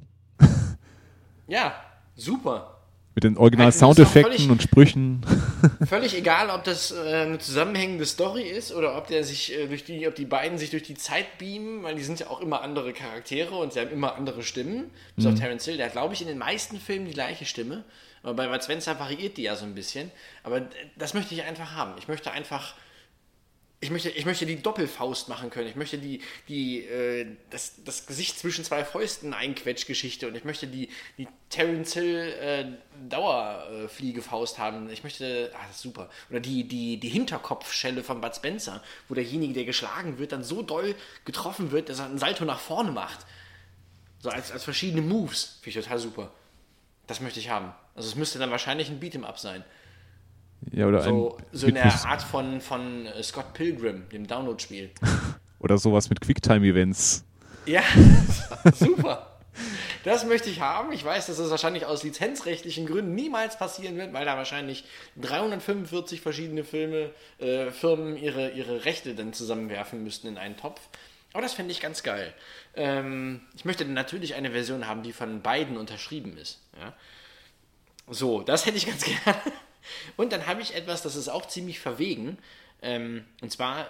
Ja, super. Mit den original Also, das ist doch Soundeffekten völlig- und Sprüchen. Völlig egal, ob das äh, eine zusammenhängende Story ist oder ob der sich äh, durch die, ob die beiden sich durch die Zeit beamen, weil die sind ja auch immer andere Charaktere und sie haben immer andere Stimmen. Bis auf Terence Hill, der hat, glaube ich, in den meisten Filmen die gleiche Stimme. Aber bei Bud Spencer variiert die ja so ein bisschen. Aber das möchte ich einfach haben. Ich möchte einfach. Ich möchte, ich möchte die Doppelfaust machen können. Ich möchte die, die, äh, das, das Gesicht zwischen zwei Fäusten Einquetschgeschichte und ich möchte die, die Terence Hill äh, Dauerfliegefaust haben. Ich möchte, ah, das ist super. Oder die, die, die Hinterkopfschelle von Bud Spencer, wo derjenige, der geschlagen wird, dann so doll getroffen wird, dass er einen Salto nach vorne macht. So als, als verschiedene Moves. Finde ich total super. Das möchte ich haben. Also es müsste dann wahrscheinlich ein Beat'em-up sein. Ja, oder So, ein so in mit- der Art von, von äh, Scott Pilgrim, dem Download-Spiel. oder sowas mit Quicktime-Events. Ja, super. Das möchte ich haben. Ich weiß, dass es wahrscheinlich aus lizenzrechtlichen Gründen niemals passieren wird, weil da wahrscheinlich dreihundertfünfundvierzig verschiedene Filme, äh, Firmen ihre, ihre Rechte dann zusammenwerfen müssten in einen Topf. Aber das fände ich ganz geil. Ähm, ich möchte natürlich eine Version haben, die von beiden unterschrieben ist. Ja? So, das hätte ich ganz gerne. Und dann habe ich etwas, das ist auch ziemlich verwegen. Ähm, und zwar,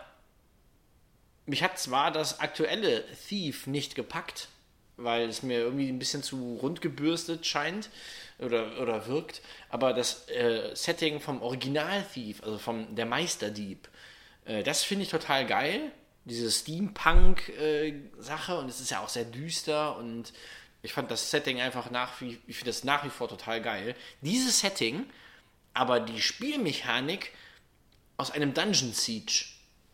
mich hat zwar das aktuelle Thief nicht gepackt, weil es mir irgendwie ein bisschen zu rund gebürstet scheint oder, oder wirkt, aber das äh, Setting vom Original Thief, also vom der Meisterdieb, äh, das finde ich total geil. diese Steampunk-Sache und es ist ja auch sehr düster und ich fand das Setting einfach nach wie, ich finde das nach wie vor total geil. Dieses Setting, aber die Spielmechanik aus einem Dungeon Siege.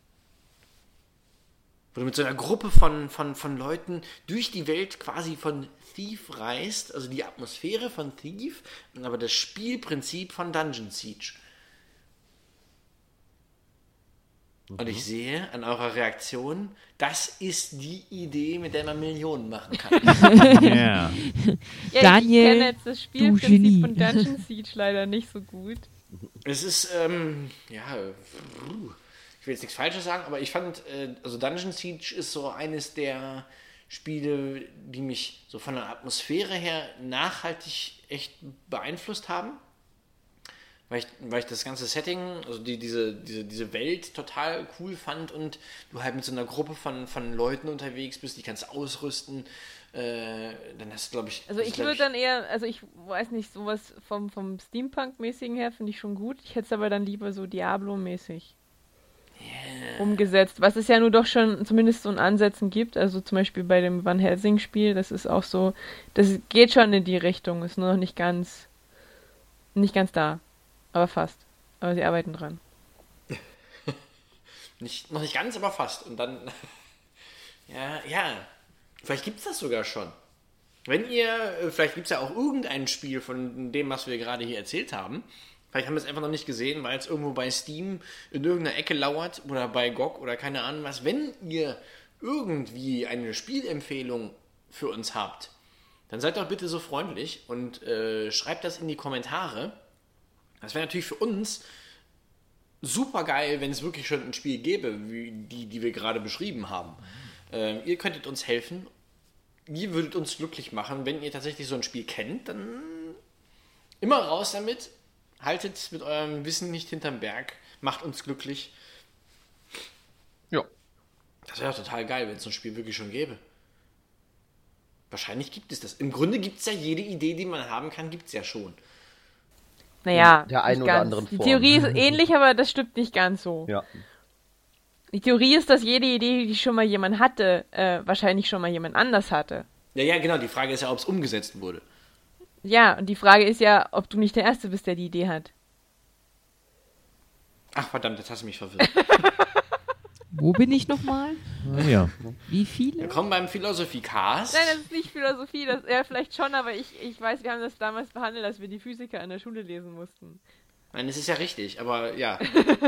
Wo du mit so einer Gruppe von, von, von Leuten durch die Welt quasi von Thief reist, also die Atmosphäre von Thief, aber das Spielprinzip von Dungeon Siege. Und ich sehe an eurer Reaktion, das ist die Idee, mit der man Millionen machen kann. Ja. Ja, Daniel, ich kenne jetzt das du Genie. Spielprinzip von Dungeon Siege leider nicht so gut. Es ist, ähm, ja, ich will jetzt nichts Falsches sagen, aber ich fand, äh, also Dungeon Siege ist so eines der Spiele, die mich so von der Atmosphäre her nachhaltig echt beeinflusst haben. Weil ich, weil ich das ganze Setting, also die, diese, diese, diese Welt total cool fand und du halt mit so einer Gruppe von, von Leuten unterwegs bist, die kannst ausrüsten, äh, dann hast du, glaube ich... Also ich würde dann eher, also ich weiß nicht, sowas vom, vom Steampunk-mäßigen her finde ich schon gut. Ich hätte es aber dann lieber so Diablo-mäßig yeah. umgesetzt, was es ja nur doch schon zumindest so in Ansätzen gibt. Also zum Beispiel bei dem Van Helsing-Spiel, das ist auch so, das geht schon in die Richtung, ist nur noch nicht ganz, nicht ganz da. Aber fast. Aber sie arbeiten dran. nicht, noch nicht ganz, aber fast. Und dann, ja, ja, vielleicht gibt es das sogar schon. Wenn ihr, vielleicht gibt es ja auch irgendein Spiel von dem, was wir gerade hier erzählt haben. Vielleicht haben wir es einfach noch nicht gesehen, weil es irgendwo bei Steam in irgendeiner Ecke lauert oder bei G O G oder keine Ahnung was. Wenn ihr irgendwie eine Spielempfehlung für uns habt, dann seid doch bitte so freundlich und äh, schreibt das in die Kommentare. Das wäre natürlich für uns super geil, wenn es wirklich schon ein Spiel gäbe, wie die, die wir gerade beschrieben haben. Ähm, ihr könntet uns helfen. Ihr würdet uns glücklich machen. Wenn ihr tatsächlich so ein Spiel kennt, dann immer raus damit. Haltet mit eurem Wissen nicht hinterm Berg. Macht uns glücklich. Ja. Das wäre total geil, wenn es so ein Spiel wirklich schon gäbe. Wahrscheinlich gibt es das. Im Grunde gibt es ja jede Idee, die man haben kann, gibt es ja schon. Naja, der einen nicht oder ganz. anderen Die Form. Theorie ist ähnlich, aber das stimmt nicht ganz so. Ja. Die Theorie ist, dass jede Idee, die schon mal jemand hatte, äh, wahrscheinlich schon mal jemand anders hatte. Ja, ja, genau. Die Frage ist ja, ob es umgesetzt wurde. Ja, und die Frage ist ja, ob du nicht der Erste bist, der die Idee hat. Ach, verdammt, jetzt hast du mich verwirrt. Wo bin ich nochmal? Ah, ja. Wie viele? Willkommen beim Philosophie-Cast. Nein, das ist nicht Philosophie, das ja vielleicht schon, aber ich, ich weiß, wir haben das damals behandelt, als wir die Physiker in der Schule lesen mussten. Nein, das ist ja richtig, aber ja.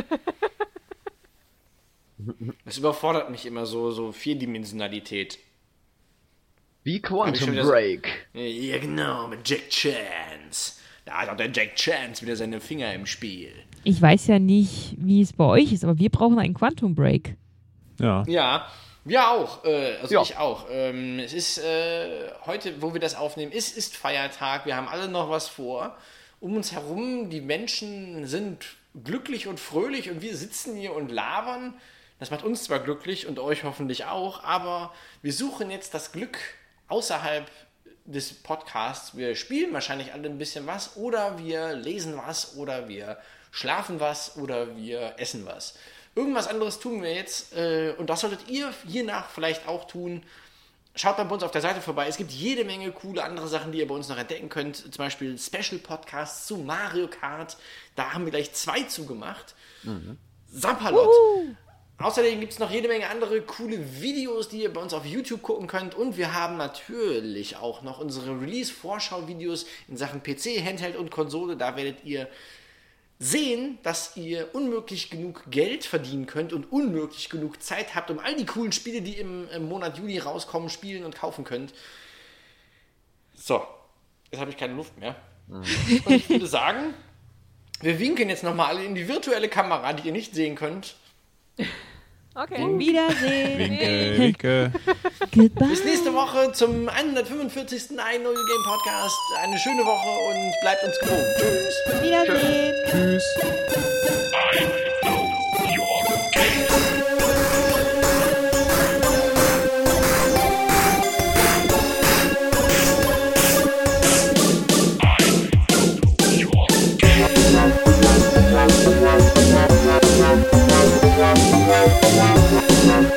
Das überfordert mich immer so, so Vierdimensionalität. Wie Hab ich Quantum schon wieder so- Break. Ja, genau, mit Jack Chance. Da hat auch der Jack Chance wieder seine Finger im Spiel. Ich weiß ja nicht, wie es bei euch ist, aber wir brauchen einen Quantum Break. Ja. Ja, wir auch. Äh, also Ja. ich auch. Ähm, es ist äh, heute, wo wir das aufnehmen, ist, ist Feiertag. Wir haben alle noch was vor. Um uns herum, die Menschen sind glücklich und fröhlich und wir sitzen hier und labern. Das macht uns zwar glücklich und euch hoffentlich auch, aber wir suchen jetzt das Glück außerhalb des Podcasts. Wir spielen wahrscheinlich alle ein bisschen was oder wir lesen was oder wir schlafen was oder wir essen was. Irgendwas anderes tun wir jetzt äh, und das solltet ihr hiernach vielleicht auch tun. Schaut mal bei uns auf der Seite vorbei. Es gibt jede Menge coole andere Sachen, die ihr bei uns noch entdecken könnt. Zum Beispiel Special Podcasts zu Mario Kart. Da haben wir gleich zwei zugemacht. Mhm. Sapperlot. Uh. Außerdem gibt es noch jede Menge andere coole Videos, die ihr bei uns auf YouTube gucken könnt. Und wir haben natürlich auch noch unsere Release-Vorschau-Videos in Sachen P C, Handheld und Konsole. Da werdet ihr sehen, dass ihr unmöglich genug Geld verdienen könnt und unmöglich genug Zeit habt, um all die coolen Spiele, die im, im Monat Juli rauskommen, spielen und kaufen könnt. So, jetzt habe ich keine Luft mehr. Mhm. Und ich würde sagen, wir winken jetzt nochmal alle in die virtuelle Kamera, die ihr nicht sehen könnt. Okay. Wiedersehen. Winke, winke. Goodbye. Bis nächste Woche zum hundertfünfundvierzigsten I Know You Game Podcast. Eine schöne Woche und bleibt uns gewogen. Tschüss. Wiedersehen. Tschüss. Wow.